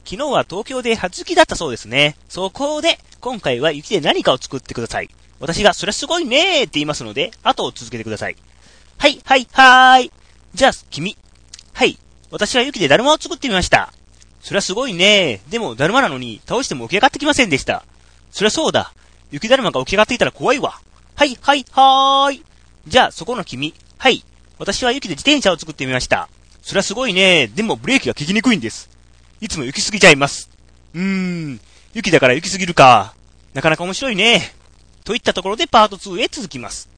昨日は東京で初雪だったそうですね。そこで、今回は雪で何かを作ってください。私がそれすごいねーって言いますので、後を続けてください。はい、はい、はーい。じゃあ、君。はい。私は雪でだるまを作ってみました。そりゃすごいねー。でも、だるまなのに、倒しても起き上がってきませんでした。そりゃそうだ。雪だるまが起き上がっていたら怖いわ。はい、はい、はーい。じゃあ、そこの君。はい。私は雪で自転車を作ってみました。そりゃすごいねー。でも、ブレーキが効きにくいんです。いつも雪すぎちゃいます。雪だから雪すぎるか。なかなか面白いね。といったところでパート2へ続きます。